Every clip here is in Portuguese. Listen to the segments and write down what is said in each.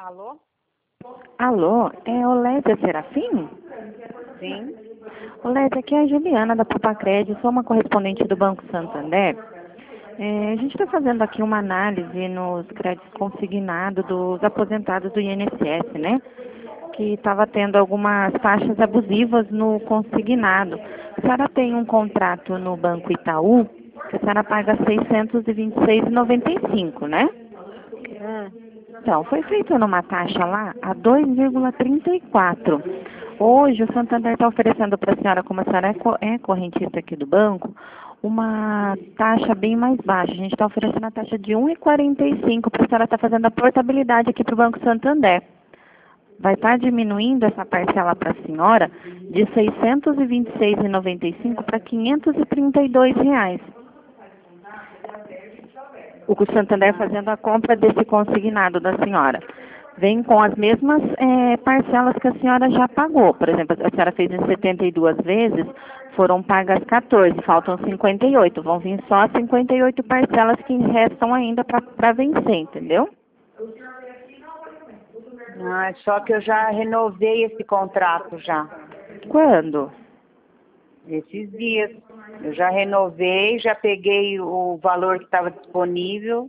Alô? Alô, é Olésia Serafim? Sim. Olésia, aqui é a Juliana da Papacred, sou uma correspondente do Banco Santander. A gente está fazendo aqui uma análise nos créditos consignados dos aposentados do INSS, né? Que estava tendo algumas taxas abusivas no consignado. A senhora tem um contrato no Banco Itaú, que a senhora paga R$ 626,95, né? Então, foi feita numa taxa lá a 2,34. Hoje, o Santander está oferecendo para a senhora, como a senhora é correntista aqui do banco, uma taxa bem mais baixa. A gente está oferecendo a taxa de 1,45 para a senhora estar fazendo a portabilidade aqui para o Banco Santander. Vai estar diminuindo essa parcela para a senhora de R$ 626,95 para R$ 532. O Santander fazendo a compra desse consignado da senhora. Vem com as mesmas parcelas que a senhora já pagou. Por exemplo, a senhora fez em 72 vezes, foram pagas 14, faltam 58. Vão vir só 58 parcelas que restam ainda para vencer, entendeu? Só que eu já renovei esse contrato já. Quando? Esses dias. Eu já renovei, já peguei o valor que estava disponível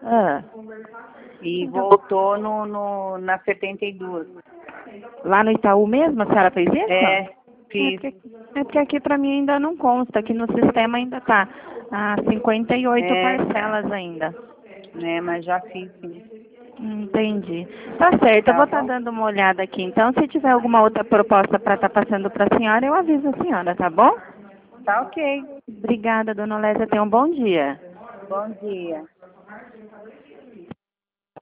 e voltou na 72. Lá no Itaú mesmo a senhora fez isso? Fiz. É porque aqui para mim ainda não consta, aqui no sistema ainda está a 58 parcelas ainda. Mas já fiz, sim. Entendi. Tá certo, eu vou estar dando uma olhada aqui. Então, se tiver alguma outra proposta para estar passando para a senhora, eu aviso a senhora, tá bom? Tá ok. Obrigada, dona Olésia. Tenha um bom dia. Bom dia.